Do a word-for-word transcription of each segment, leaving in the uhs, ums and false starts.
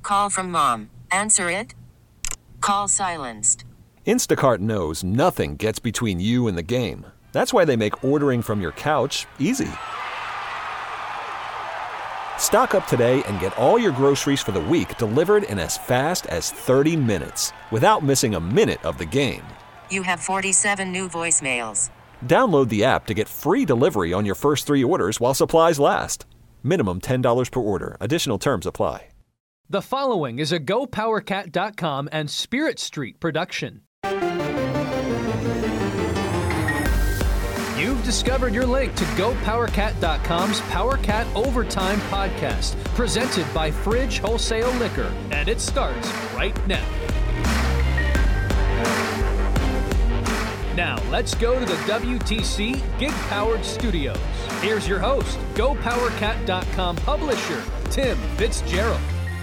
Call from mom. Answer it. Call silenced. Instacart knows nothing gets between you and the game. That's why they make ordering from your couch easy. Stock up today and get all your groceries for the week delivered in as fast as thirty minutes without missing a minute of the game. You have forty-seven new voicemails. Download the app to get free delivery on your first three orders while supplies last. Minimum ten dollars per order. Additional terms apply. The following is a Go Power Cat dot com and Spirit Street production. You've discovered your link to Go Power Cat dot com's PowerCat Overtime podcast, presented by Fridge Wholesale Liquor, and it starts right now. Now, let's go to the W T C Gig-Powered Studios. Here's your host, Go Power Cat dot com publisher, Tim Fitzgerald.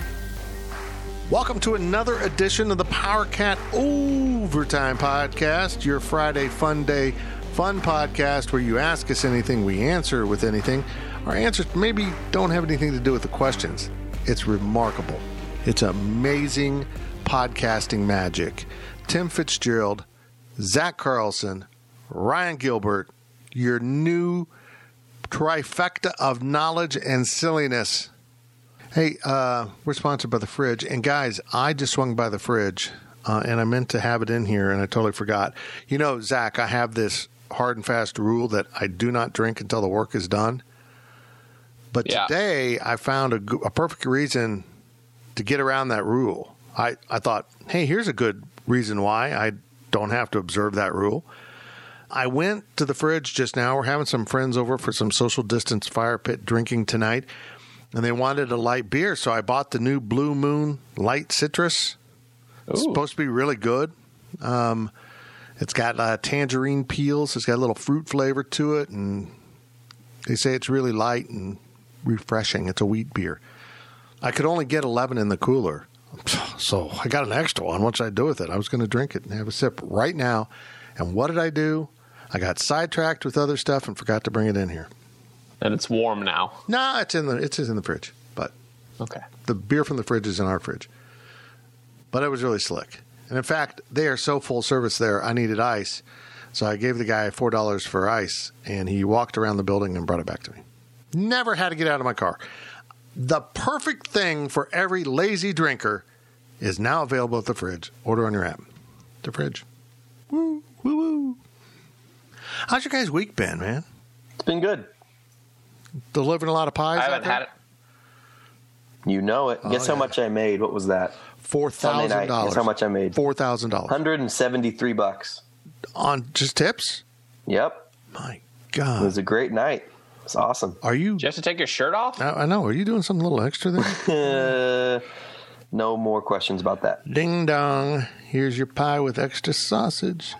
Welcome to another edition of the PowerCat Overtime Podcast, your Friday fun day fun podcast where you ask us anything, we answer with anything. Our answers maybe don't have anything to do with the questions. It's remarkable. It's amazing podcasting magic. Tim Fitzgerald, Zach Carlson, Ryan Gilbert, your new trifecta of knowledge and silliness. Hey, uh, we're sponsored by The Fridge. And guys, I just swung by The Fridge, uh, and I meant to have it in here, and I totally forgot. You know, Zach, I have this hard and fast rule that I do not drink until the work is done. But yeah. Today, I found a, a perfect reason to get around that rule. I, I thought, hey, here's a good reason why I don't have to observe that rule. I went to the fridge just now. We're having some friends over for some social distance fire pit drinking tonight, and they wanted a light beer, so I bought the new Blue Moon Light Citrus. Ooh. It's supposed to be really good. Um, it's got uh, tangerine peels. It's got a little fruit flavor to it, and they say it's really light and refreshing. It's a wheat beer. I could only get eleven in the cooler, so I got an extra one. What should I do with it? I was going to drink it and have a sip right now, and what did I do? I got sidetracked with other stuff and forgot to bring it in here. And it's warm now. No, nah, it's in the it's in the fridge. But okay, the beer from the fridge is in our fridge. But it was really slick. And in fact, they are so full service there, I needed ice. So I gave the guy four dollars for ice, and he walked around the building and brought it back to me. Never had to get out of my car. The perfect thing for every lazy drinker is now available at The Fridge. Order on your app. The Fridge. Woo, woo, woo. How's your guys' week been, man? It's been good. Delivering a lot of pies I haven't out there? had it. You know it. Oh, Guess how yeah. much I made. What was that? Four thousand dollars. Guess how much I made? Four thousand dollars. one hundred seventy-three bucks. On just tips? Yep. My It God. was a great night. It's awesome. Are you? Did you have to take your shirt off? I, I know. Are you doing something a little extra there? Uh, no more questions about that. Ding dong. Here's your pie with extra sausage.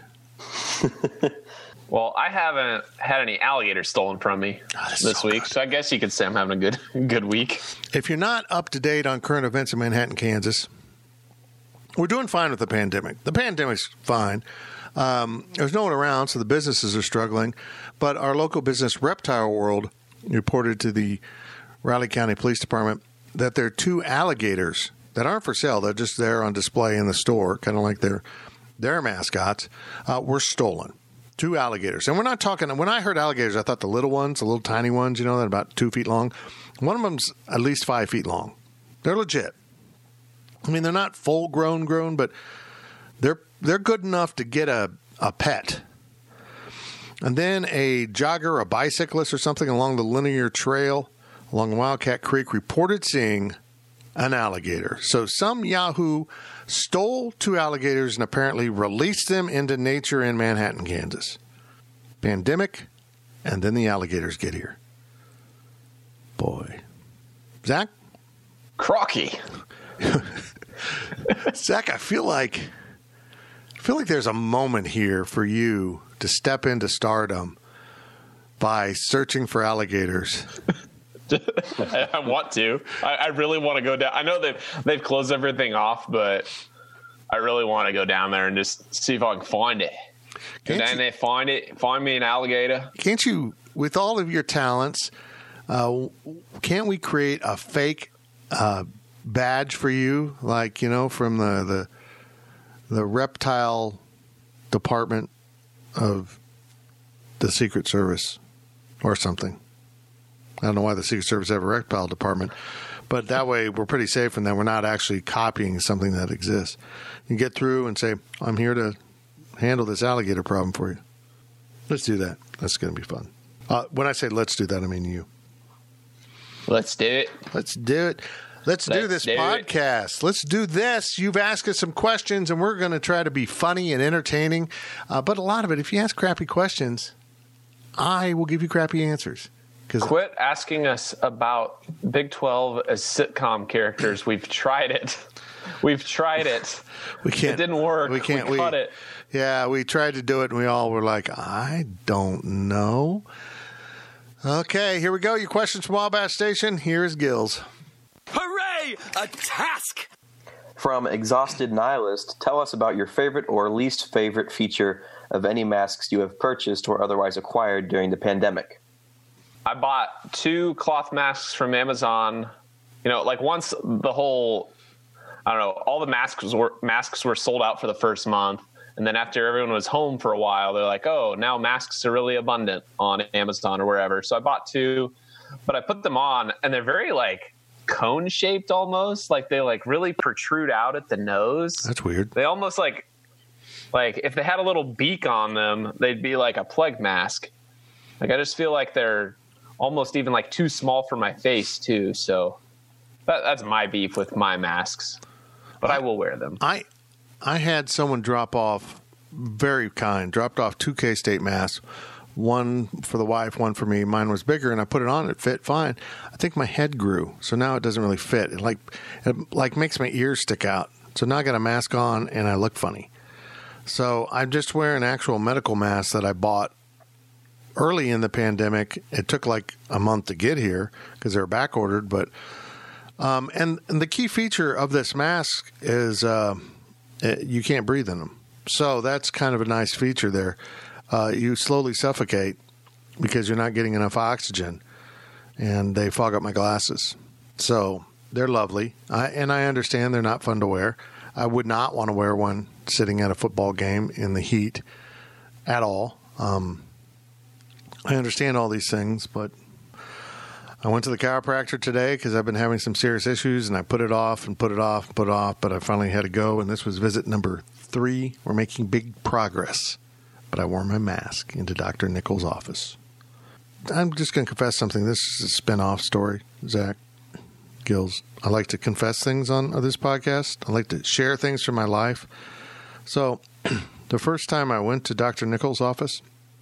Well, I haven't had any alligators stolen from me Oh, that's this so week, good. so I guess you could say I'm having a good good week. If you're not up to date on current events in Manhattan, Kansas, we're doing fine with the pandemic. The pandemic's fine. Um, there's no one around, so the businesses are struggling. But our local business, Reptile World, reported to the Riley County Police Department that there are two alligators that aren't for sale. They're just there on display in the store, kind of like their their mascots, uh, were stolen. Two alligators. And we're not talking, when I heard alligators, I thought the little ones, the little tiny ones, you know, that are about two feet long. One of them's at least five feet long. They're legit. I mean, they're not full grown grown, but they're they're good enough to get a, a pet. And then a jogger, a bicyclist or something along the linear trail along Wildcat Creek reported seeing an alligator. So some Yahoo stole two alligators and apparently released them into nature in Manhattan, Kansas. Pandemic, and then the alligators get here. Boy. Zach? Crocky. Zach, I feel like I feel like there's a moment here for you to step into stardom by searching for alligators. I, I want to. I, I really want to go down. I know they've they've closed everything off, but I really want to go down there and just see if I can find it. And then you, they find it, find me an alligator. Can't you, with all of your talents, uh, can't we create a fake uh, badge for you, like, you know, from the the, the reptile department of the Secret Service or something. I don't know why the Secret Service have a reptile department, but that way we're pretty safe in that we're not actually copying something that exists. You get through and say, I'm here to handle this alligator problem for you. Let's do that. That's going to be fun. Uh, when I say let's do that, I mean you. Let's do it. Let's do it. Let's, Let's do this do podcast. It. Let's do this. You've asked us some questions, and we're going to try to be funny and entertaining. Uh, but a lot of it, if you ask crappy questions, I will give you crappy answers. Quit asking us about Big twelve as sitcom characters. We've tried it. We've tried it. We can't. It didn't work. We can't. We, we cut it. Yeah, we tried to do it, and we all were like, I don't know. Okay, here we go. Your questions from Wabash Station. Here's Gills. Hooray! A task! From Exhausted Nihilist, tell us about your favorite or least favorite feature of any masks you have purchased or otherwise acquired during the pandemic. I bought two cloth masks from Amazon. You know, like once the whole, I don't know, all the masks were masks were sold out for the first month. And then after everyone was home for a while, they're like, oh, now masks are really abundant on Amazon or wherever. So I bought two, but I put them on, and they're very, like, cone-shaped almost. Like, they, like, really protrude out at the nose. That's weird. They almost, like, like if they had a little beak on them, they'd be like a plague mask. Like, I just feel like they're almost even, like, too small for my face, too. So that, that's my beef with my masks. But I, I will wear them. I... I had someone drop off, very kind, dropped off two K-State masks, one for the wife, one for me. Mine was bigger, and I put it on. It fit fine. I think my head grew, so now it doesn't really fit. It like it like makes my ears stick out. So now I got a mask on, and I look funny. So I'm just wearing an actual medical mask that I bought early in the pandemic. It took like a month to get here because they were back ordered. But um, and, and the key feature of this mask is. Uh, You can't breathe in them. So that's kind of a nice feature there. Uh, you slowly suffocate because you're not getting enough oxygen, and they fog up my glasses. So they're lovely. I, and I understand they're not fun to wear. I would not want to wear one sitting at a football game in the heat at all. Um, I understand all these things, but I went to the chiropractor today because I've been having some serious issues, and I put it off and put it off and put it off, but I finally had to go, and this was visit number three. We're making big progress, but I wore my mask into Doctor Nichols' office. I'm just going to confess something. This is a spin-off story, Zach Gills. I like to confess things on this podcast. I like to share things from my life. So the first time I went to Doctor Nichols' office,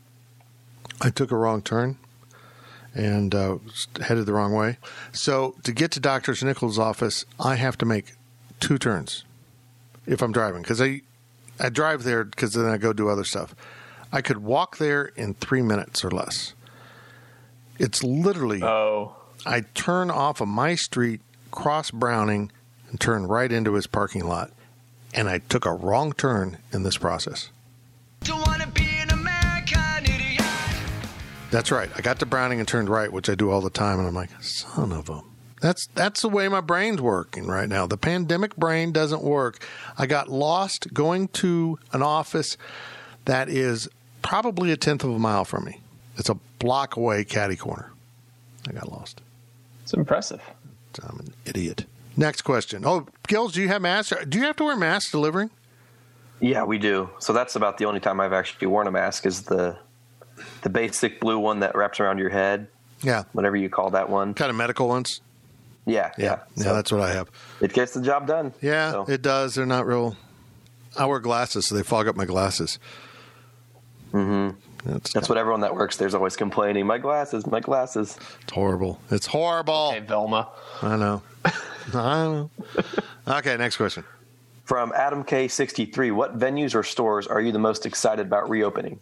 I took a wrong turn. And uh, headed the wrong way. So to get to Doctor Nichols' office, I have to make two turns if I'm driving. Because I, I drive there because then I go do other stuff. I could walk there in three minutes or less. It's literally, oh. I turn off of my street, cross Browning, and turn right into his parking lot. And I took a wrong turn in this process. Don't wanna be an American idiot. That's right. I got to Browning and turned right, which I do all the time, and I'm like, son of a... That's that's the way my brain's working right now. The pandemic brain doesn't work. I got lost going to an office that is probably a tenth of a mile from me. It's a block away, catty corner. I got lost. It's impressive. I'm an idiot. Next question. Oh, Gills, do you have masks? Do you have to wear masks delivering? Yeah, we do. So that's about the only time I've actually worn a mask is the... The basic blue one that wraps around your head. Yeah. Whatever you call that one. Kind of medical ones? Yeah. Yeah. Yeah, yeah so that's what I have. It gets the job done. Yeah, so. It does. They're not real. I wear glasses, so they fog up my glasses. Mm-hmm. That's, that's what everyone that works there's always complaining. My glasses, my glasses. It's horrible. It's horrible. Hey, Velma. I know. I know. Okay, next question. From Adam K sixty-three, what venues or stores are you the most excited about reopening?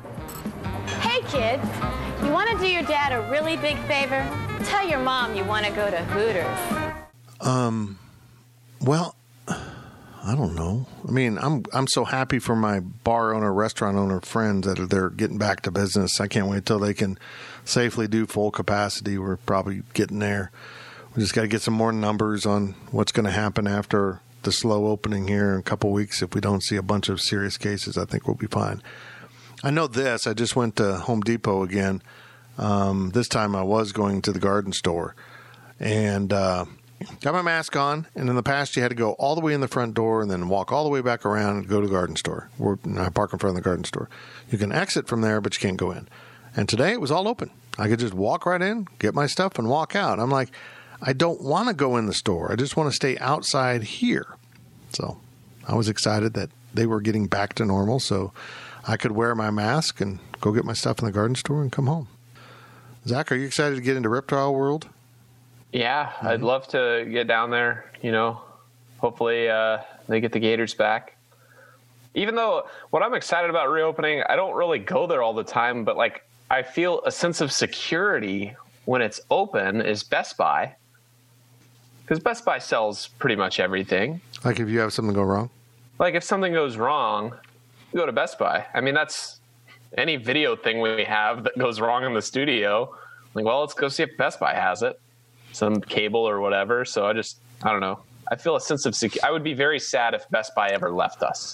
Hey kids, you want to do your dad a really big favor? Tell your mom you want to go to Hooters. Um, well, I don't know. I mean, I'm I'm so happy for my bar owner, restaurant owner friends that are, they're getting back to business. I can't wait till they can safely do full capacity. We're probably getting there. we just got to get some more numbers on what's going to happen after the slow opening here in a couple weeks. If we don't see a bunch of serious cases, I think we'll be fine. I know this. I just went to Home Depot again. Um, this time I was going to the garden store and uh, got my mask on. And in the past, you had to go all the way in the front door and then walk all the way back around and go to the garden store. Or I park in front of the garden store. You can exit from there, but you can't go in. And today it was all open. I could just walk right in, get my stuff, and walk out. I'm like, I don't want to go in the store. I just want to stay outside here. So I was excited that they were getting back to normal so I could wear my mask and go get my stuff in the garden store and come home. Zach, are you excited to get into Reptile World? Yeah, mm-hmm. I'd love to get down there, you know. Hopefully uh, they get the gators back. Even though what I'm excited about reopening, I don't really go there all the time, but like I feel a sense of security when it's open is Best Buy. Because Best Buy sells pretty much everything. Like if you have something go wrong? Like if something goes wrong, you go to Best Buy. I mean, that's any video thing we have that goes wrong in the studio. Like, well, let's go see if Best Buy has it. Some cable or whatever. So I just, I don't know. I feel a sense of security. I would be very sad if Best Buy ever left us.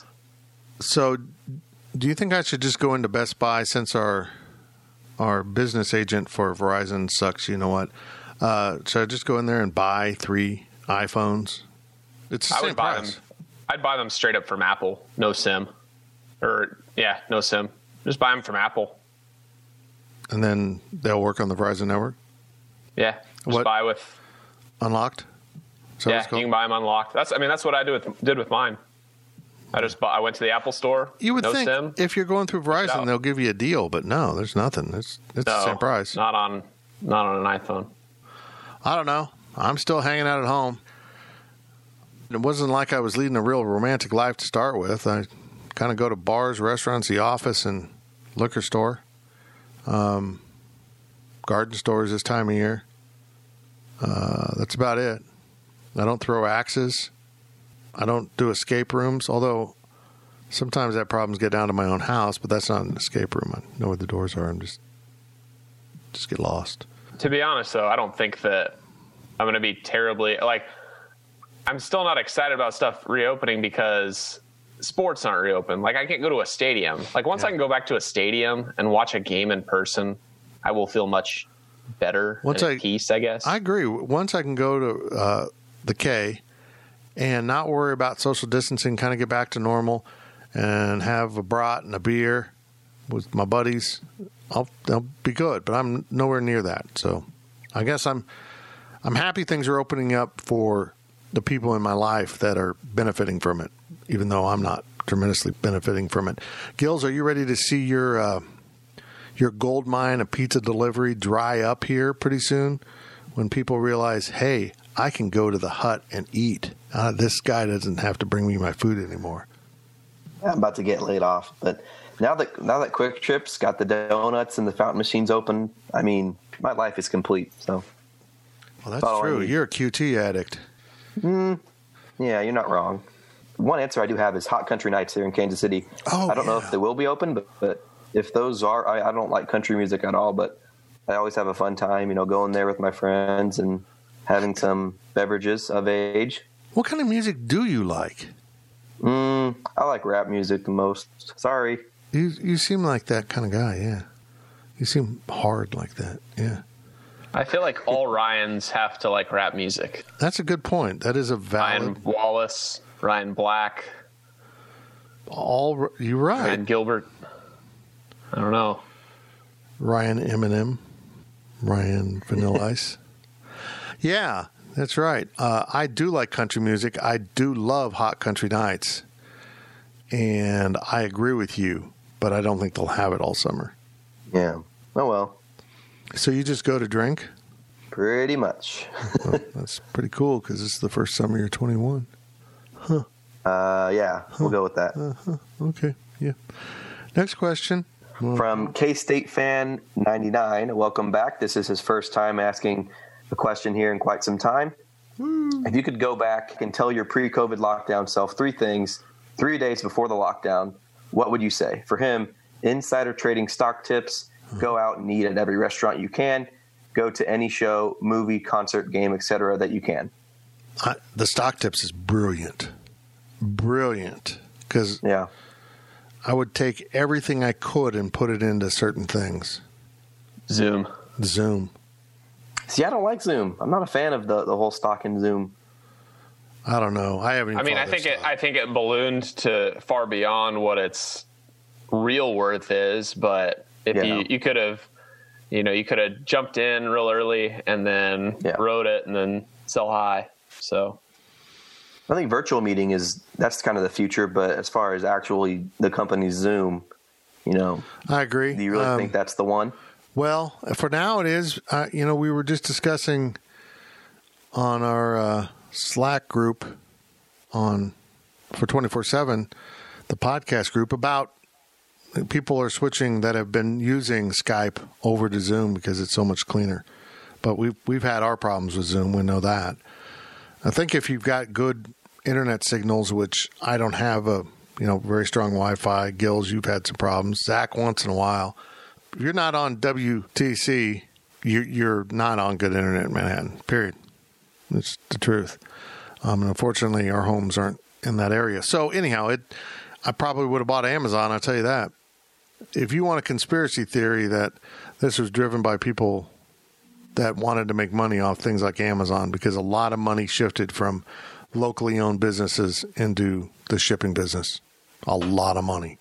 So do you think I should just go into Best Buy since our our business agent for Verizon sucks? You know what? Uh, should I just go in there and buy three iPhones? It's the I same would buy price. them. I'd buy them straight up from Apple. No SIM. Or, yeah, no SIM. Just buy them from Apple. And then they'll work on the Verizon network? Yeah. Just what? buy with... Unlocked? So yeah, you can buy them unlocked. That's. I mean, that's what I do with, did with mine. I just bought, I went to the Apple store. You would no think SIM, if you're going through Verizon, they'll give you a deal, but no, there's nothing. It's it's no, the same price. Not on not on an iPhone. I don't know. I'm still hanging out at home. It wasn't like I was leading a real romantic life to start with. I kind of go to bars, restaurants, the office, and liquor store. Um, garden stores this time of year. Uh, that's about it. I don't throw axes. I don't do escape rooms, although sometimes that problems get down to my own house, but that's not an escape room. I know where the doors are and just just get lost. To be honest, though, I don't think that I'm going to be terribly, like, I'm still not excited about stuff reopening because sports aren't reopened. Like, I can't go to a stadium. Like, once yeah. I can go back to a stadium and watch a game in person, I will feel much better once and I, at peace, I guess. I agree. Once I can go to uh, the K and not worry about social distancing, kind of get back to normal and have a brat and a beer with my buddies, I'll, I'll be good. But I'm nowhere near that. So I guess I'm I'm happy things are opening up for the people in my life that are benefiting from it, even though I'm not tremendously benefiting from it. Gills, are you ready to see your uh, your gold mine of pizza delivery dry up here pretty soon when people realize, hey, I can go to the hut and eat. Uh, this guy doesn't have to bring me my food anymore. I'm about to get laid off, but now that now that Quick Trip's got the donuts and the fountain machines open, I mean, my life is complete. So, well, that's true. You're a Q T addict. Mm, yeah, you're not wrong. One answer I do have is Hot Country Nights here in Kansas City. Oh, I don't yeah. know if they will be open, but, but if those are, I, I don't like country music at all, but I always have a fun time, you know, going there with my friends and having some beverages of age. What kind of music do you like? Mm, I like rap music the most. Sorry. You you seem like that kind of guy, yeah. You seem hard like that, yeah. I feel like all Ryans have to like rap music. That's a good point. That is a valid... Ryan Wallace, Ryan Black. All You're right. Ryan Gilbert. I don't know. Ryan Eminem. Ryan Vanilla Ice. Yeah, that's right. Uh, I do like country music. I do love Hot Country Nights. And I agree with you, but I don't think they'll have it all summer. Yeah. Oh, well. So you just go to drink? Pretty much. Well, that's pretty cool because this is the first summer you're twenty-one. Huh. Uh, yeah, huh. We'll go with that. Uh-huh. Okay, yeah. Next question. From K-State Fan ninety-nine, welcome back. This is his first time asking a question here in quite some time. Mm. If you could go back and tell your pre-COVID lockdown self three things, three days before the lockdown, what would you say? For him, insider trading stock tips, go out and eat at every restaurant you can, go to any show, movie, concert, game, et cetera that you can. I, the stock tips is brilliant. Brilliant. Because yeah. I would take everything I could and put it into certain things. Zoom. Zoom. See, I don't like Zoom. I'm not a fan of the, the whole stock in Zoom. I don't know. I haven't even I mean, I think it, I think it ballooned to far beyond what its real worth is. But if Yeah. you you could have, you know, you could have jumped in real early and then Yeah. rode it and then sell high. So I think virtual meeting is that's kind of the future. But as far as actually the company's Zoom, you know, I agree. do you really Um, think that's the one? Well, for now it is. Uh, you know, we were just discussing on our uh, Slack group on for twenty-four seven, the podcast group, about people are switching that have been using Skype over to Zoom because it's so much cleaner. But we've we've had our problems with Zoom. We know that. I think if you've got good internet signals, which I don't have a you know very strong Wi-Fi. Gills, you've had some problems. Zach, once in a while. If you're not on W T C, you're, you're not on good internet in Manhattan, period. It's the truth. Um, and unfortunately, our homes aren't in that area. So anyhow, it I probably would have bought Amazon, I'll tell you that. If you want a conspiracy theory that this was driven by people that wanted to make money off things like Amazon, because a lot of money shifted from locally owned businesses into the shipping business. A lot of money.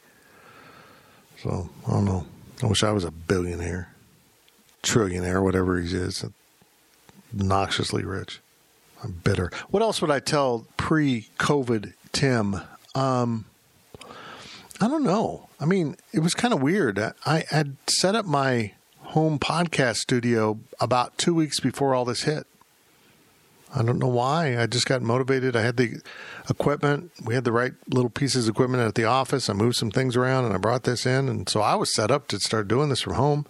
So, I don't know. I wish I was a billionaire, trillionaire, whatever he is, obnoxiously rich. I'm bitter. What else would I tell pre-COVID Tim? Um, I don't know. I mean, it was kind of weird. I had set up my home podcast studio about two weeks before all this hit. I don't know why. I just got motivated. I had the equipment. We had the right little pieces of equipment at the office. I moved some things around, and I brought this in. And so I was set up to start doing this from home.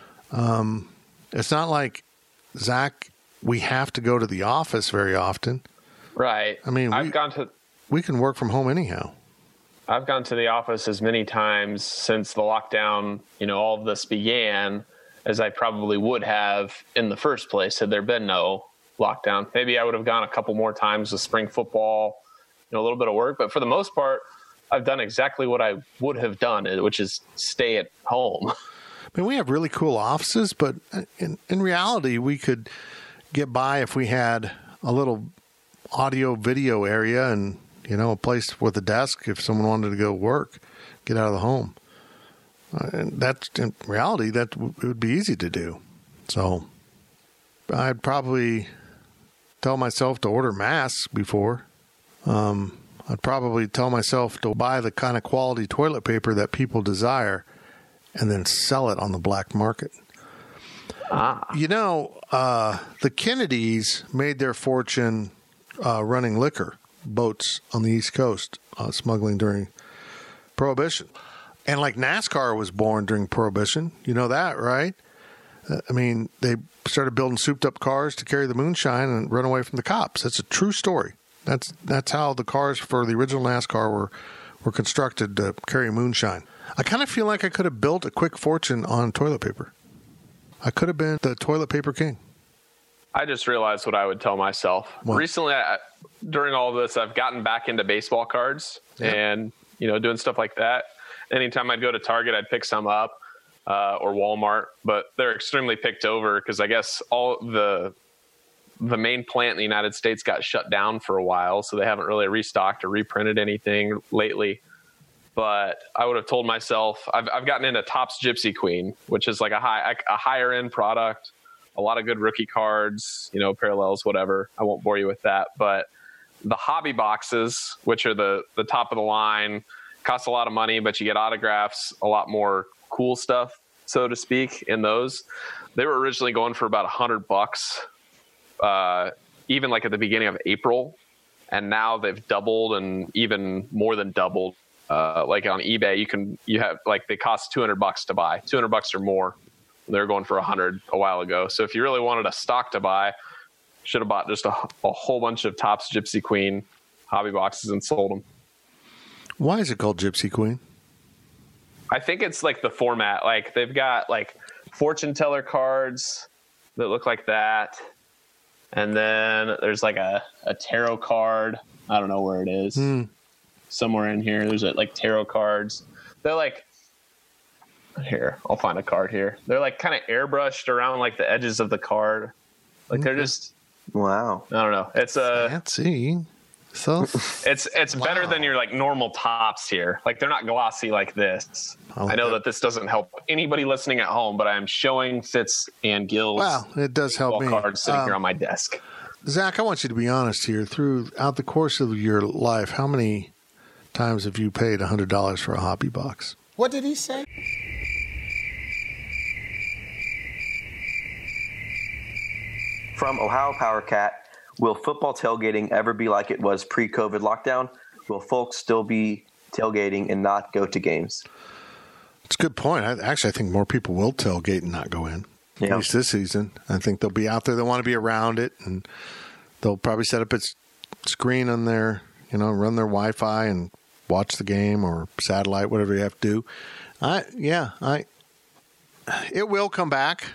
Um, it's not like, Zach, we have to go to the office very often. right. I mean, I've we, gone to we can work from home anyhow. I've gone to the office as many times since the lockdown, you know, all of this began, as I probably would have in the first place had there been no lockdown. Maybe I would have gone a couple more times with spring football, you know, a little bit of work. But for the most part, I've done exactly what I would have done, which is stay at home. I mean, we have really cool offices, but in, in reality, we could get by if we had a little audio video area and, you know, a place with a desk if someone wanted to go work, get out of the home. Uh, and that's, in reality, that w- it would be easy to do. So I'd probably tell myself to order masks before. Um, I'd probably tell myself to buy the kind of quality toilet paper that people desire and then sell it on the black market. Ah. You know, uh, the Kennedys made their fortune uh, running liquor boats on the East Coast, uh, smuggling during Prohibition. And like NASCAR was born during Prohibition. You know that, right? Uh, I mean, they started building souped-up cars to carry the moonshine and run away from the cops. That's a true story. That's that's how the cars for the original NASCAR were, were constructed to carry moonshine. I kind of feel like I could have built a quick fortune on toilet paper. I could have been the toilet paper king. I just realized what I would tell myself. What? Recently, I, during all of this, I've gotten back into baseball cards Yeah. and, you know, doing stuff like that. Anytime I'd go to Target, I'd pick some up uh, or Walmart, but they're extremely picked over because I guess all the the main plant in the United States got shut down for a while, so they haven't really restocked or reprinted anything lately. But I would have told myself, I've, I've gotten into Topps Gypsy Queen, which is like a high a higher end product. A lot of good rookie cards, you know, parallels, whatever. I won't bore you with that. But the hobby boxes, which are the, the top of the line, cost a lot of money, but you get autographs, a lot more cool stuff, so to speak, in those. They were originally going for about a hundred bucks, uh, even like at the beginning of April. And now they've doubled and even more than doubled. Uh, like on eBay, you can, you have like, they cost two hundred bucks to buy, two hundred bucks or more. They were going for a hundred a while ago. So if you really wanted a stock to buy, should have bought just a, a whole bunch of Topps Gypsy Queen hobby boxes and sold them. Why is it called Gypsy Queen? I think it's like the format. Like they've got like fortune teller cards, that look like that. And then there's like a, a tarot card. I don't know where it is. Mm. Somewhere in here. There's like tarot cards. They're like, here, I'll find a card here. They're like kind of airbrushed around like the edges of the card. Like they're just, wow. I don't know. It's a, fancy. So it's it's wow. better than your like normal tops here. Like they're not glossy like this. I, I know that. that this doesn't help anybody listening at home, but I'm showing Fitz and Gil's. Wow, it does help me. Cards sitting um, here on my desk. Zach, I want you to be honest here. Throughout the course of your life, how many times have you paid one hundred dollars for a hobby box? What did he say? From Ohio Power Cat, will football tailgating ever be like it was pre-COVID lockdown? Will folks still be tailgating and not go to games? It's a good point. I, actually, I think more people will tailgate and not go in. Yeah. At least this season. I think they'll be out there. They want to be around it, and they'll probably set up a screen on their, you know, run their Wi-Fi and watch the game or satellite, whatever you have to do. I yeah, I it will come back.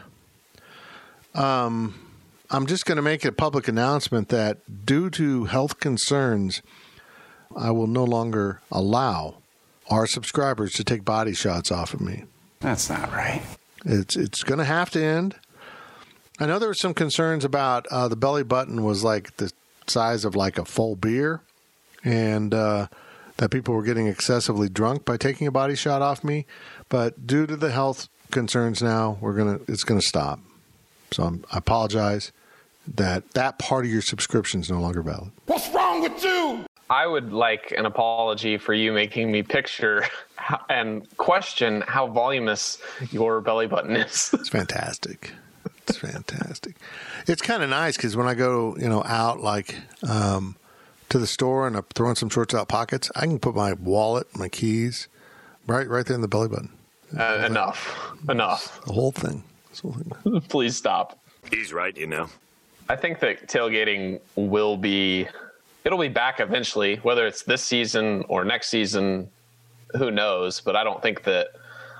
Um, I'm just going to make a public announcement that due to health concerns, I will no longer allow our subscribers to take body shots off of me. That's not right. It's it's going to have to end. I know there were some concerns about uh, the belly button was like the size of like a full beer, and uh, that people were getting excessively drunk by taking a body shot off me. But due to the health concerns now, we're gonna it's going to stop. So I'm, I apologize that that part of your subscription is no longer valid. What's wrong with you? I would like an apology for you making me picture and question how voluminous your belly button is. It's fantastic. It's fantastic. It's kind of nice because when I go, you know, out like um, to the store and I'm throwing some shorts out pockets, I can put my wallet, my keys, right, right there in the belly button. Uh, enough, enough. The whole thing. The whole thing. Please stop. He's right, you know. I think that tailgating will be. It'll be back eventually, whether it's this season or next season, who knows? But I don't think that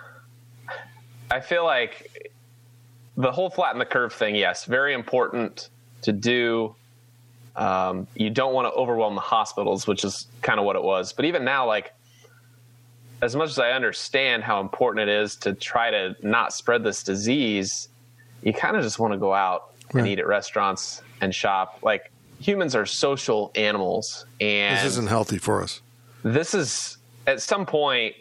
– I feel like the whole flatten the curve thing, yes, very important to do. Um, you don't want to overwhelm the hospitals, which is kind of what it was. But even now, like, as much as I understand how important it is to try to not spread this disease, you kind of just want to go out right. and eat at restaurants and shop. Like, humans are social animals, and this isn't healthy for us. This is, at some point,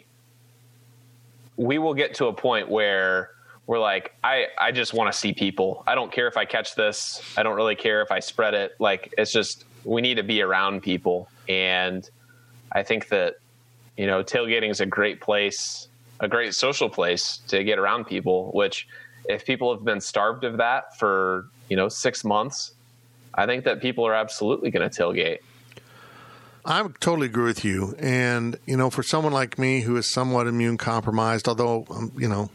we will get to a point where we're like, I, I just want to see people. I don't care if I catch this. I don't really care if I spread it. Like, it's just, we need to be around people. And I think that, you know, tailgating is a great place, a great social place to get around people, which if people have been starved of that for, you know, six months, I think that people are absolutely going to tailgate. I totally agree with you. And, you know, for someone like me who is somewhat immune compromised, although, um, you know,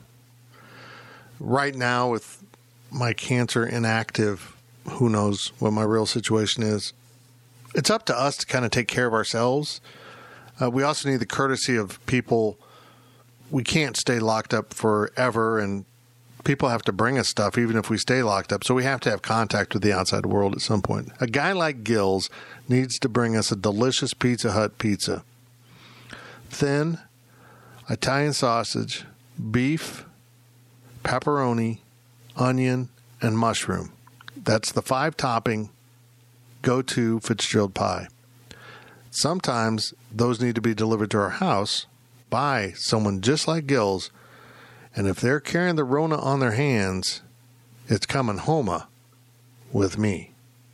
right now with my cancer inactive, who knows what my real situation is. It's up to us to kind of take care of ourselves. Uh, we also need the courtesy of people. We can't stay locked up forever, and people have to bring us stuff even if we stay locked up. So we have to have contact with the outside world at some point. A guy like Gil's needs to bring us a delicious Pizza Hut pizza. Thin, Italian sausage, beef, pepperoni, onion, and mushroom. That's the five-topping go-to Fitzgerald pie. Sometimes those need to be delivered to our house by someone just like Gil's. And if they're carrying the Rona on their hands, it's coming home with me.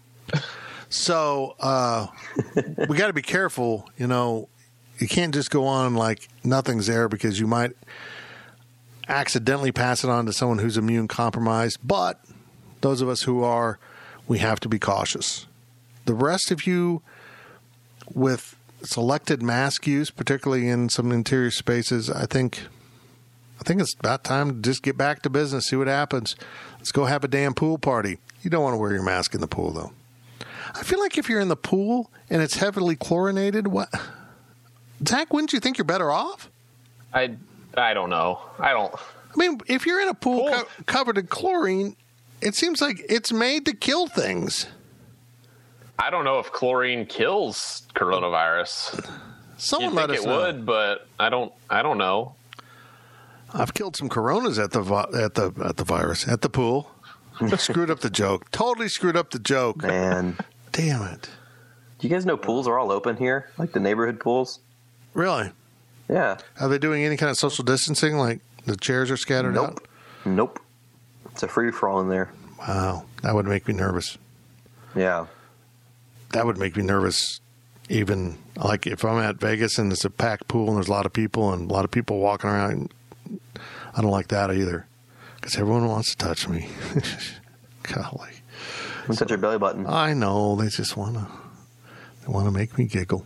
So uh, we got to be careful. You know, you can't just go on like nothing's there because you might accidentally pass it on to someone who's immune compromised. But those of us who are, we have to be cautious. The rest of you with selected mask use, particularly in some interior spaces, I think... I think it's about time to just get back to business, see what happens. Let's go have a damn pool party. You don't want to wear your mask in the pool, though. I feel like if you're in the pool and it's heavily chlorinated, what, Zach, wouldn't you think you're better off? I, I don't know. I don't. I mean, if you're in a pool co- covered in chlorine It seems like it's made to kill things. I don't know if chlorine kills coronavirus. Someone You'd let think us it know. would, but I don't. I don't know. I've killed some coronas at the vi- at the at the virus at the pool. Screwed up the joke. Totally screwed up the joke. Man, damn it! Do you guys know pools are all open here, like the neighborhood pools? Really? Yeah. Are they doing any kind of social distancing? Like the chairs are scattered Nope. out? Nope. It's a free for all in there. Wow, that would make me nervous. Yeah. That would make me nervous. Even like if I'm at Vegas and it's a packed pool and there's a lot of people and a lot of people walking around, I don't like that either because everyone wants to touch me. Golly, Don't touch your belly button. I know they just want to. They want to make me giggle.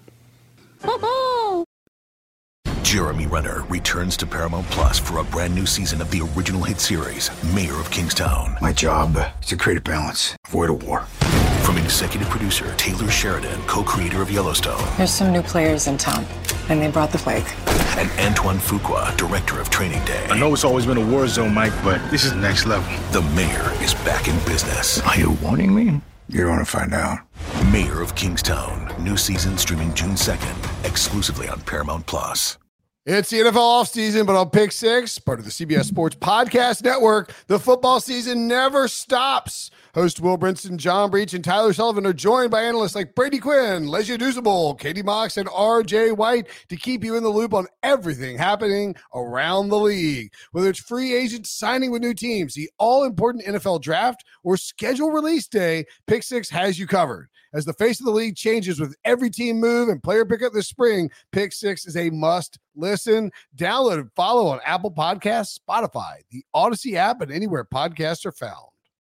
Jeremy Renner returns to Paramount Plus for a brand new season of the original hit series, Mayor of Kingstown. My job is to create a balance, avoid a war. From executive producer Taylor Sheridan, co-creator of Yellowstone, There's some new players in town, and they brought the plague. and Antoine Fuqua, director of Training Day. I know it's always been a war zone, Mike, but this is next level. The Mayor is back in business. Are you warning me? You're going to find out. Mayor of Kingstown, new season streaming June second, exclusively on Paramount Plus. It's the N F L offseason, but on Pick Six, part of the C B S Sports Podcast Network, the football season never stops. Host Will Brinson, John Breach, and Tyler Sullivan are joined by analysts like Brady Quinn, Lesia Dusable, Katie Mox, and R J White to keep you in the loop on everything happening around the league. Whether it's free agents signing with new teams, the all-important N F L draft, or schedule release day, Pick Six has you covered. As the face of the league changes with every team move and player pickup this spring, Pick Six is a must listen. Download and follow on Apple Podcasts, Spotify, the Odyssey app, and anywhere podcasts are found.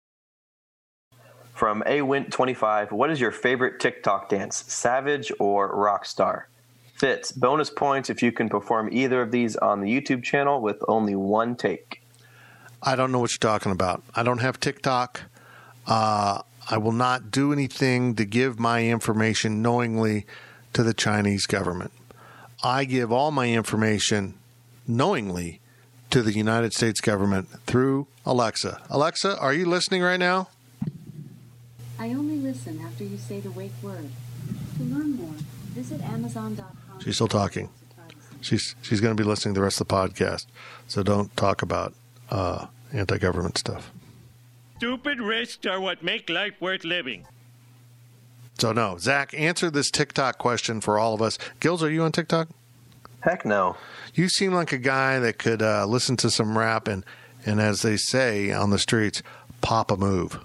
From A Wint twenty-five, what is your favorite TikTok dance, Savage or Rockstar? Fitz, bonus points if you can perform either of these on the YouTube channel with only one take. I don't know what you're talking about. I don't have TikTok. Uh, I will not do anything to give my information knowingly to the Chinese government. I give all my information knowingly to the United States government through Alexa. Alexa, are you listening right now? I only listen after you say the wake word. To learn more, visit amazon dot com. She's still talking. She's she's going to be listening to the rest of the podcast. So don't talk about uh, anti-government stuff. Stupid risks are what make life worth living. So no, Zach, answer this TikTok question for all of us. Gills, are you on TikTok? Heck no. You seem like a guy that could uh, listen to some rap and, and, as they say on the streets, pop a move.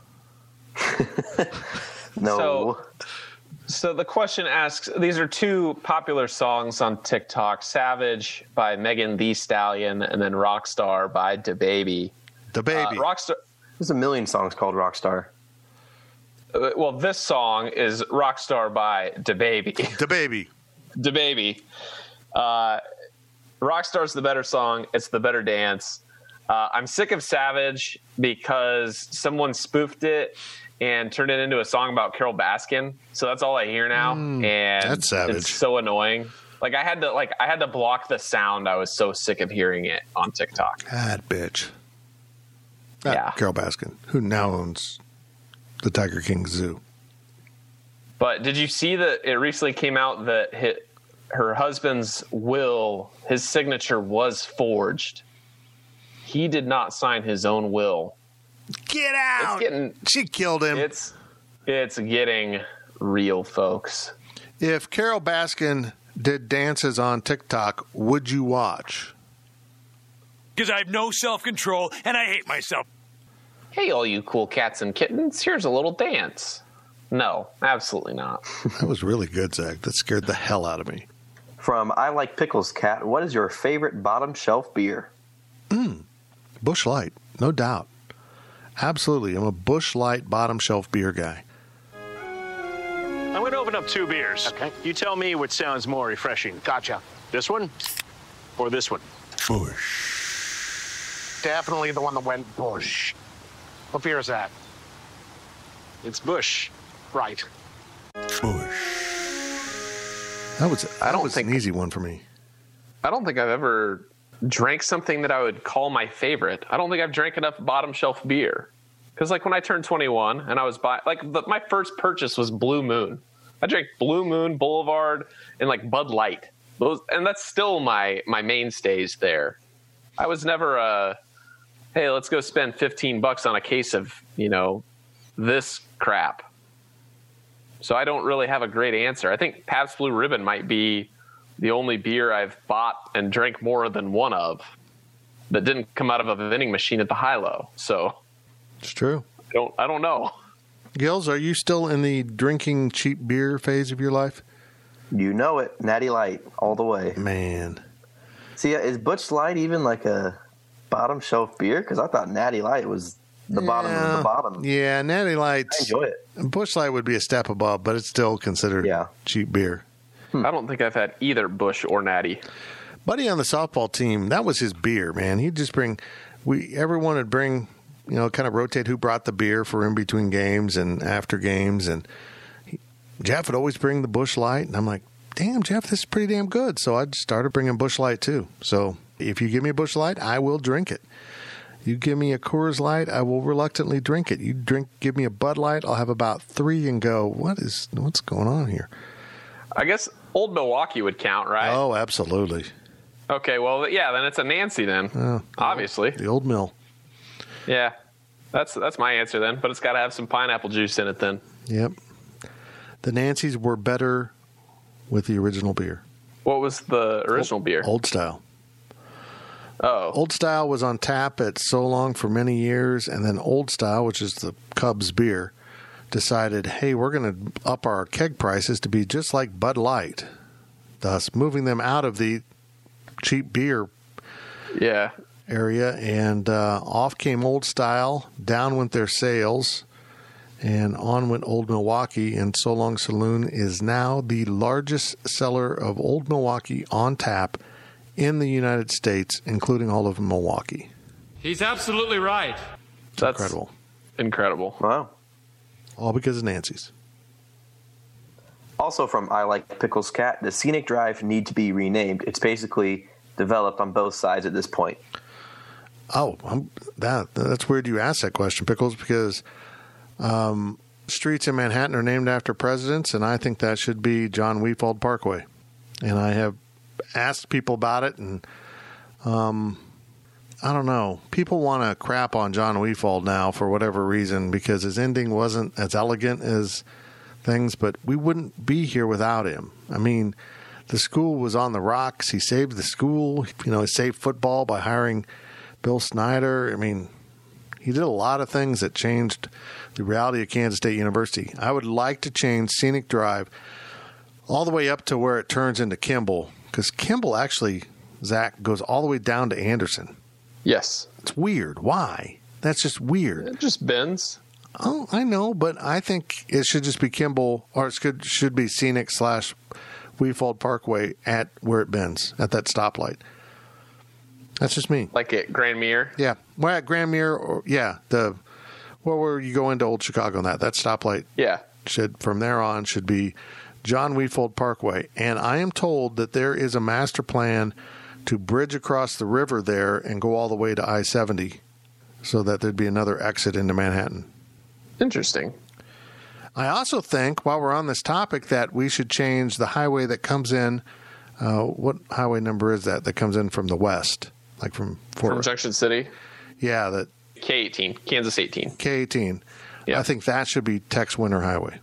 No. So, so the question asks, these are two popular songs on TikTok, Savage by Megan Thee Stallion and then Rockstar by DaBaby. DaBaby. Uh, Rockstar. There's a million songs called Rockstar. Uh, well, this song is Rockstar by DaBaby. DaBaby. DaBaby. Uh, Rockstar's the better song. It's the better dance. Uh, I'm sick of Savage because someone spoofed it and turned it into a song about Carol Baskin. So that's all I hear now, Mm, and that's savage. it's so annoying. Like I had to, like I had to block the sound. I was so sick of hearing it on TikTok. That bitch. That Yeah. Carol Baskin, who now owns the Tiger King Zoo. But did you see that it recently came out that hit, her husband's will, his signature was forged. He did not sign his own will. Get out! It's getting, she killed him. It's it's getting real, folks. If Carol Baskin did dances on TikTok, would you watch? Because I have no self-control and I hate myself. Hey, all you cool cats and kittens, here's a little dance. No, absolutely not. That was really good, Zach. That scared the hell out of me. From I Like Pickles Cat, what is your favorite bottom shelf beer? Mm, Busch Light, no doubt. Absolutely. I'm a Busch Light bottom shelf beer guy. I'm going to open up two beers. Okay. You tell me what sounds more refreshing. Gotcha. This one or this one? Bush. Definitely the one that went Bush. What beer is that? It's Bush. Right. That was, that I don't was think- an easy one for me. I don't think I've ever drank something that I would call my favorite. I don't think I've drank enough bottom shelf beer. Because like when I turned twenty-one and I was buying, like the, my first purchase was Blue Moon. I drank Blue Moon, Boulevard, and like Bud Light. Those, and that's still my my mainstays there. I was never a, hey, let's go spend fifteen bucks on a case of, you know, this crap. So I don't really have a great answer. I think Pabst Blue Ribbon might be the only beer I've bought and drank more than one of that didn't come out of a vending machine at the high-low. So it's true. I don't I don't know. Gills, are you still in the drinking cheap beer phase of your life? You know it. Natty Light all the way. Man. See, is Busch Light even like a bottom shelf beer? Because I thought Natty Light was the yeah. bottom of the bottom. Yeah, Natty Light. I enjoy it. Busch Light would be a step above, but it's still considered yeah. cheap beer. Hmm. I don't think I've had either Busch or Natty. Buddy on the softball team, that was his beer, man. He'd just bring, we everyone would bring, you know, kind of rotate who brought the beer for in between games and after games. And he, Jeff would always bring the Busch Light. And I'm like, damn, Jeff, this is pretty damn good. So I started bringing Busch Light too. So if you give me a Busch Light, I will drink it. You give me a Coors Light, I will reluctantly drink it. You drink, give me a Bud Light, I'll have about three and go, what is, what's going on here? I guess Old Milwaukee would count, right? Oh, absolutely. Okay, well, yeah, then it's a Nancy then, oh, obviously. The Old Mill. Yeah, that's that's my answer then, but it's got to have some pineapple juice in it then. Yep. The Nancy's were better with the original beer. What was the original old, beer? Old Style. Oh. Old Style was on tap at So Long for many years, and then Old Style, which is the Cubs beer, decided, hey, we're going to up our keg prices to be just like Bud Light, thus moving them out of the cheap beer yeah. area, and uh, off came Old Style, down went their sales, and on went Old Milwaukee, and So Long Saloon is now the largest seller of Old Milwaukee on tap in the United States, including all of Milwaukee. He's absolutely right. It's That's incredible. Incredible. Wow. All because of Nancy's. Also from I Like Pickles Cat, the Scenic Drive need to be renamed. It's basically developed on both sides at this point. Oh, I'm, that that's weird you asked that question, Pickles, because um, streets in Manhattan are named after presidents, and I think that should be John Weefald Parkway. And I have asked people about it, and um, I don't know. People want to crap on John Weefald now for whatever reason because his ending wasn't as elegant as things, but we wouldn't be here without him. I mean, the school was on the rocks. He saved the school. You know, he saved football by hiring Bill Snyder. I mean, he did a lot of things that changed the reality of Kansas State University. I would like to change Scenic Drive all the way up to where it turns into Kimball, because Kimball actually, Zach, goes all the way down to Anderson. Yes. It's weird. Why? That's just weird. It just bends. Oh, I know, but I think it should just be Kimball, or it should, should be Scenic slash Weefald Parkway at where it bends, at that stoplight. That's just me. Like at Grand Mere? Yeah. Well, at Grand Mere, or, yeah, the well, where you go into Old Chicago and that, that stoplight yeah. should, from there on, should be John Weefald Parkway. And I am told that there is a master plan to bridge across the river there and go all the way to I seventy so that there'd be another exit into Manhattan. Interesting. I also think, while we're on this topic, that we should change the highway that comes in. Uh, what highway number is that that comes in from the west? Like from Fort From Junction City? Yeah. that K eighteen. Kansas eighteen. K eighteen. Yeah. I think that should be Tex Winter Highway.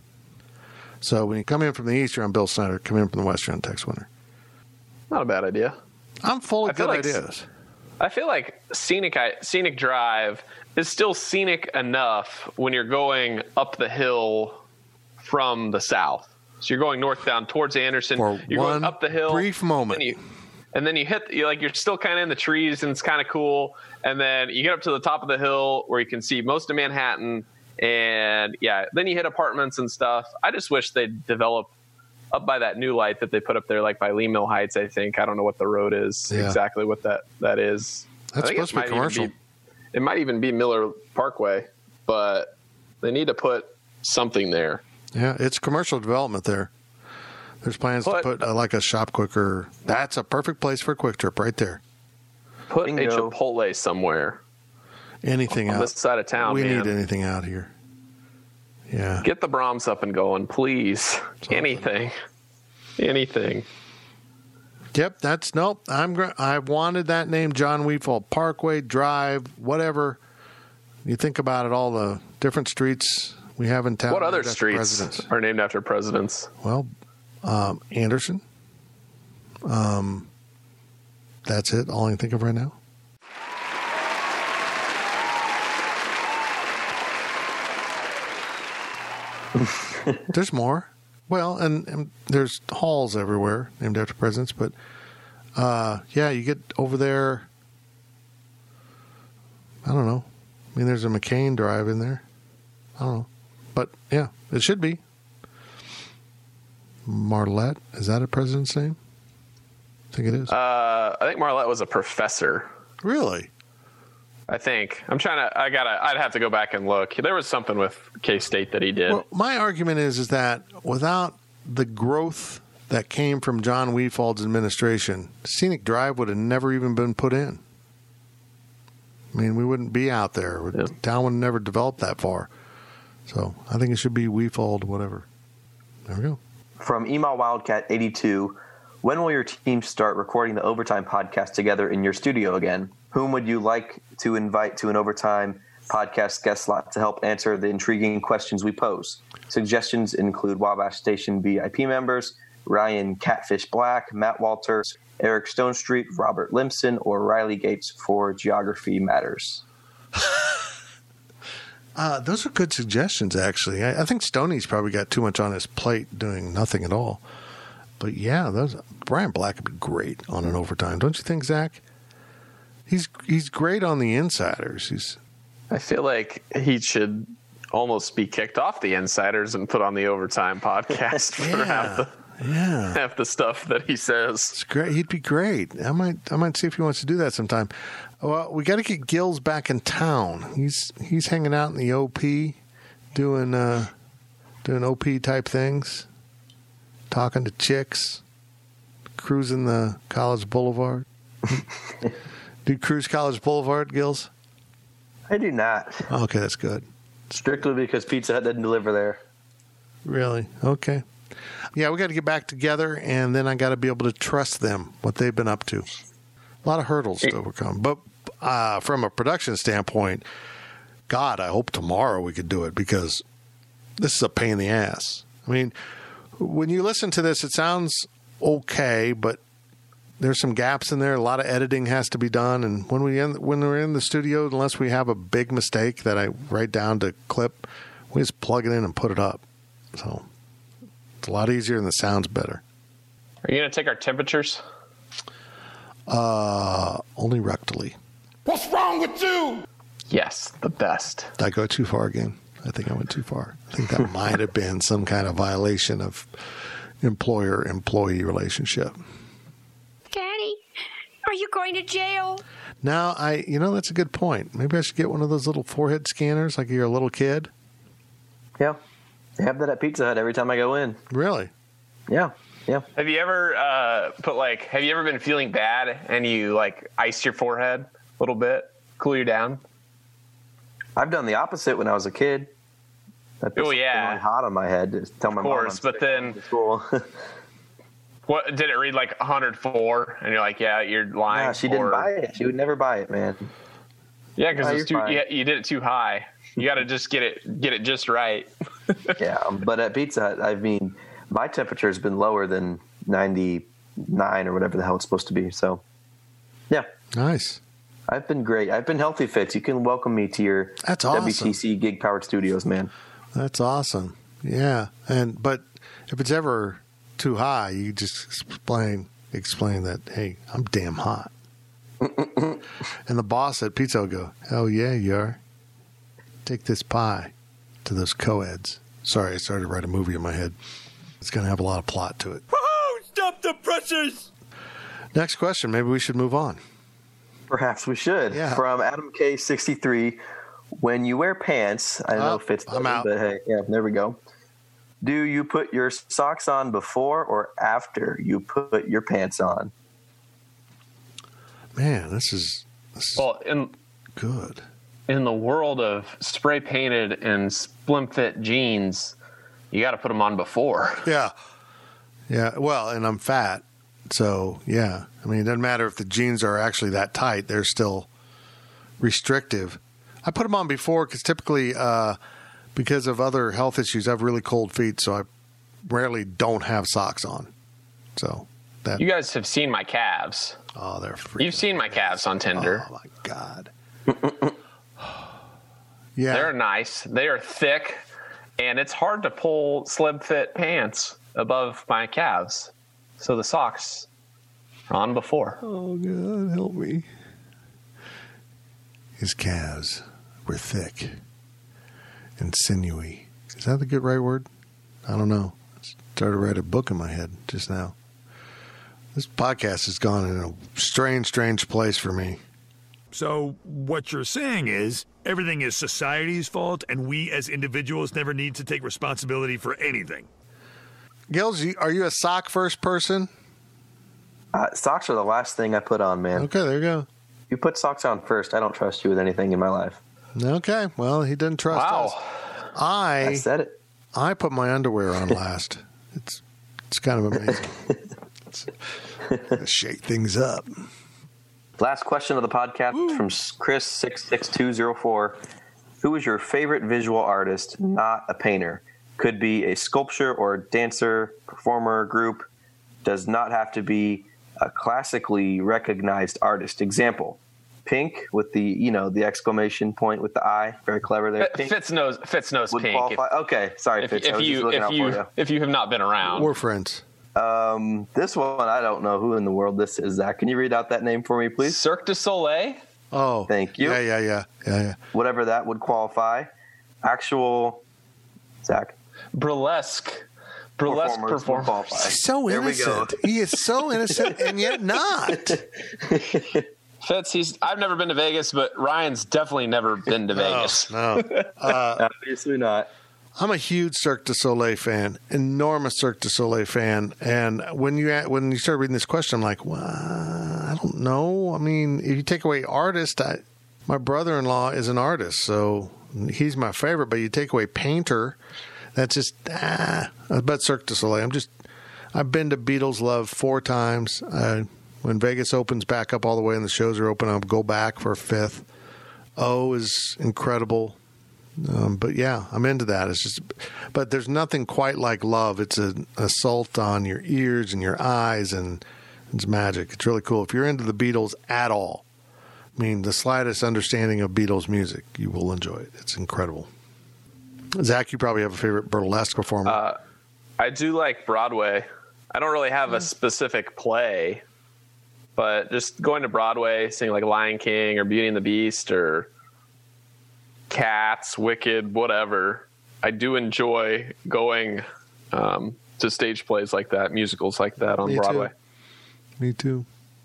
So when you come in from the east, you're on Bill Snyder. Come in from the west, you're on Tex Winter. Not a bad idea. I'm full of good like, ideas. I feel like scenic scenic drive is still scenic enough when you're going up the hill from the south. So you're going north down towards Anderson. For you're one going up the hill. brief moment. And, you, and then you hit, you like you're still kind of in the trees and it's kind of cool. And then you get up to the top of the hill where you can see most of Manhattan. And yeah, then you hit apartments and stuff. I just wish they'd develop up by that new light that they put up there, like by Lee Mill Heights, I think. I don't know what the road is, yeah. exactly what that, that is. That's I think supposed to be commercial. Be, it might even be Miller Parkway, but they need to put something there. Yeah, it's commercial development there. There's plans put, to put uh, like a Shop Quicker. That's a perfect place for a Quick Trip right there. Put Bingo. a Chipotle somewhere. anything on out this side of town. We man. need anything out here. Yeah. Get the Brahms up and going, please. Something. Anything. Anything. Yep, that's nope. I'm gr- I wanted that name, John Weefald Parkway Drive, whatever. You think about it, all the different streets we have in town. What other streets are named after presidents? Well, um, Anderson. Um, that's it. All I can think of right now. There's more. Well, and, and there's halls everywhere named after presidents, but uh, yeah, you get over there. I don't know. I mean, there's a McCain Drive in there. I don't know, but yeah, it should be. Marlette, is that a president's name? I think it is. Uh, I think Marlette was a professor. Really? I think. I'm trying to, I gotta, I'd have to go back and look. There was something with K-State that he did. Well, my argument is, is that without the growth that came from John Weefald's administration, Scenic Drive would have never even been put in. I mean, we wouldn't be out there. Yeah. Town would never develop that far. So I think it should be Weefald, whatever. There we go. From Email Wildcat eighty-two, when will your team start recording the Overtime podcast together in your studio again? Whom would you like to invite to an Overtime podcast guest slot to help answer the intriguing questions we pose? Suggestions include Wabash Station V I P members, Ryan Catfish Black, Matt Walters, Eric Stonestreet, Robert Limson, or Riley Gates for Geography Matters. uh, those are good suggestions, actually. I, I think Stoney's probably got too much on his plate doing nothing at all. But yeah, those Brian Black would be great on an Overtime, don't you think, Zach? He's he's great on the Insiders. He's. I feel like he should almost be kicked off the Insiders and put on the Overtime podcast for yeah, half the yeah. half the stuff that he says. It's great. He'd be great. I might I might see if he wants to do that sometime. Well, we got to get Gills back in town. He's he's hanging out in the O P, doing uh, doing O P type things, talking to chicks, cruising the College Boulevard. Do you cruise College Boulevard, Gills? I do not. Okay, that's good. Strictly because Pizza Hut didn't deliver there. Really? Okay. Yeah, we got to get back together, and then I got to be able to trust them, what they've been up to. A lot of hurdles to overcome. But uh, from a production standpoint, God, I hope tomorrow we could do it, because this is a pain in the ass. I mean, when you listen to this, it sounds okay, but there's some gaps in there. A lot of editing has to be done. And when, we end, when we're in the studio, unless we have a big mistake that I write down to clip, we just plug it in and put it up. So it's a lot easier and the sound's better. Are you going to take our temperatures? Uh, only rectally. What's wrong with you? Yes, the best. Did I go too far again? I think I went too far. I think that might have been some kind of violation of employer-employee relationship. Daddy, are you going to jail? Now, I, you know, that's a good point. Maybe I should get one of those little forehead scanners like you're a little kid. Yeah. They have that at Pizza Hut every time I go in. Really? Yeah. Yeah. Have you ever uh, put like, have you ever been feeling bad and you like ice your forehead a little bit, cool you down? I've done the opposite when I was a kid. Oh, yeah. Really hot on my head. Just tell my of course, mom but then what did it read like one hundred four? And you're like, yeah, you're lying. Yeah, she or... didn't buy it. She would never buy it, man. Yeah, because no, it's too. You, you did it too high. You got to just get it, get it just right. Yeah, but at Pizza Hut, I mean, my temperature has been lower than ninety-nine or whatever the hell it's supposed to be. So, yeah, nice. I've been great. I've been healthy, Fitz. You can welcome me to your That's awesome. W T C Gig Powered Studios, man. That's awesome. Yeah, and but if it's ever too high, you just explain explain that, hey, I'm damn hot. And the boss at Pizza will go, hell yeah, you are. Take this pie to those co-eds. Sorry, I started to write a movie in my head. It's going to have a lot of plot to it. Woohoo! Stop the presses! Next question. Maybe we should move on. Perhaps we should. Yeah. From Adam K sixty-three, when you wear pants, I don't know Oh, if it's I'm out. but hey, yeah, there we go. Do you put your socks on before or after you put your pants on? Man, this is, this is Well, in good. in the world of spray painted and slim fit jeans, you got to put them on before. Yeah. Yeah. Well, and I'm fat. So, yeah. I mean, it doesn't matter if the jeans are actually that tight. They're still restrictive. I put them on before because typically, uh, because of other health issues, I have really cold feet. So I rarely don't have socks on. So that. You guys have seen my calves. Oh, they're freaking. You've seen my calves on Tinder. Oh, my God. Yeah. They're nice. They are thick. And it's hard to pull slim fit pants above my calves. So the socks are on before. Oh, God, help me. His calves were thick and sinewy. Is that the good right word? I don't know. I started to write a book in my head just now. This podcast has gone in a strange, strange place for me. So what you're saying is everything is society's fault, and we as individuals never need to take responsibility for anything. Gills, are you a sock first person? Uh, socks are the last thing I put on, man. Okay, there you go. You put socks on first. I don't trust you with anything in my life. Okay, well, he doesn't trust wow. us. I, I said it. I put my underwear on last. It's it's kind of amazing. It's, shake things up. Last question of the podcast Woo. From Chris six six two zero four. Who is your favorite visual artist, not a painter? Could be a sculpture or a dancer, performer, group. Does not have to be a classically recognized artist. Example, Pink with the, you know, the exclamation point with the eye. Very clever there. Pink. Fitz knows, Fitz knows Would Pink. Qualify. If, okay, sorry, if, Fitz. If I was you, just looking if out you, for you. if you have not been around. We're friends. Um, this one, I don't know who in the world this is, Zach. Can you read out that name for me, please? Cirque du Soleil. Oh. Thank you. Yeah, yeah, yeah. Yeah, yeah. Whatever that would qualify. Actual, Zach. Burlesque. Burlesque performer. He's so innocent. He is so innocent and yet not. Fitz, he's, I've never been to Vegas, but Ryan's definitely never been to Vegas. No. no. Uh, Obviously not. I'm a huge Cirque du Soleil fan, enormous Cirque du Soleil fan. And when you when you start reading this question, I'm like, well, I don't know. I mean, if you take away artist, I, my brother-in-law is an artist, so he's my favorite. But you take away painter, that's just ah. But Cirque du Soleil, I'm just I've been to Beatles Love four times. Uh, when Vegas opens back up all the way and the shows are open, I'll go back for a fifth. O is incredible. Um, but yeah, I'm into that. It's just, but there's nothing quite like Love. It's an assault on your ears and your eyes, and it's magic. It's really cool. If you're into the Beatles at all, I mean, the slightest understanding of Beatles music, you will enjoy it. It's incredible. Zach, you probably have a favorite burlesque performer. Uh, I do like Broadway. I don't really have a specific play, but just going to Broadway, seeing like Lion King or Beauty and the Beast or Cats, Wicked, whatever. I do enjoy going um, to stage plays like that, musicals like that on Me Broadway. Too. Me too.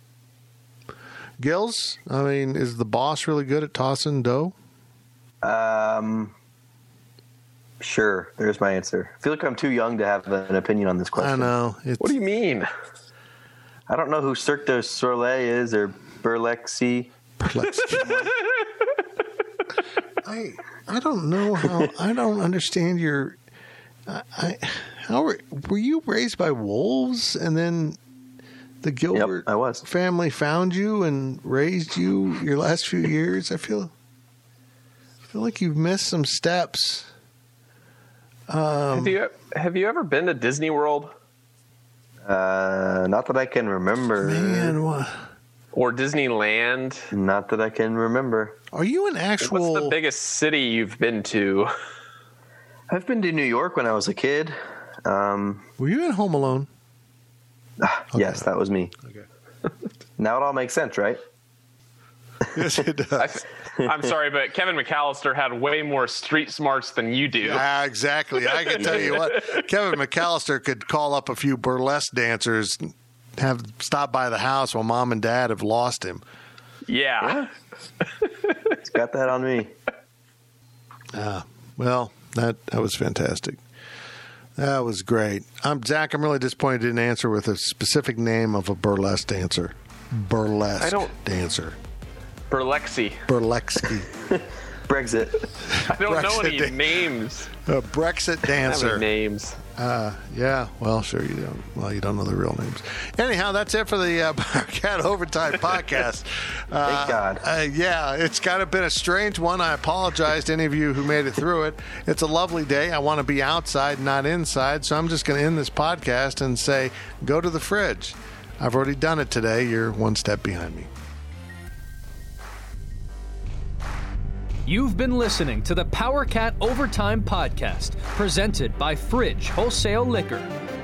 Gills, I mean, is the boss really good at tossing dough? Um, sure. There's my answer. I feel like I'm too young to have an opinion on this question. I know. It's... What do you mean? I don't know who Cirque du Soleil is or Burlesque. Burlesque. I I don't know how I don't understand your I, I how were, were you raised by wolves and then the Gilbert yep, I was. family found you and raised you your last few years? I feel I feel like you've missed some steps. Um, have you have you ever been to Disney World? Uh, not that I can remember. Man, what? Or Disneyland? Not that I can remember. Are you an actual... What's the biggest city you've been to? I've been to New York when I was a kid. Um, Were you in Home Alone? Okay. Yes, that was me. Okay. Now it all makes sense, right? Yes, it does. I, I'm sorry, but Kevin McAllister had way more street smarts than you do. Yeah, exactly. I can tell you what, Kevin McAllister could call up a few burlesque dancers, have stop by the house while mom and dad have lost him. Yeah. It's got that on me. Uh, well, that, that was fantastic. That was great. I'm Zach. I'm really disappointed I didn't answer with a specific name of a burlesque dancer. Burlesque I don't, dancer. Burlesque. Burlesque. Brexit. I don't know Brexit any da- names. A Brexit dancer. names. Uh, yeah, well, sure you don't. Well, you don't know the real names. Anyhow, that's it for the uh, PowerCat Overtime podcast. Uh, Thank God. Uh, yeah, it's kind of been a strange one. I apologize to any of you who made it through it. It's a lovely day. I want to be outside, not inside, so I'm just going to end this podcast and say, go to the fridge. I've already done it today. You're one step behind me. You've been listening to the PowerCat Overtime Podcast, presented by Fridge Wholesale Liquor.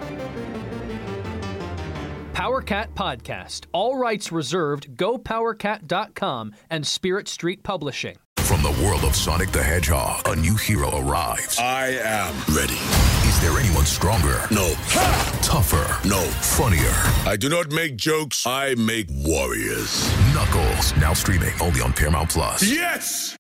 PowerCat Podcast. All rights reserved. Go power cat dot com and Spirit Street Publishing. From the world of Sonic the Hedgehog, a new hero arrives. I am ready. Is there anyone stronger? No. Tougher? No. Funnier? I do not make jokes. I make warriors. Knuckles. Now streaming only on Paramount Plus. Yes!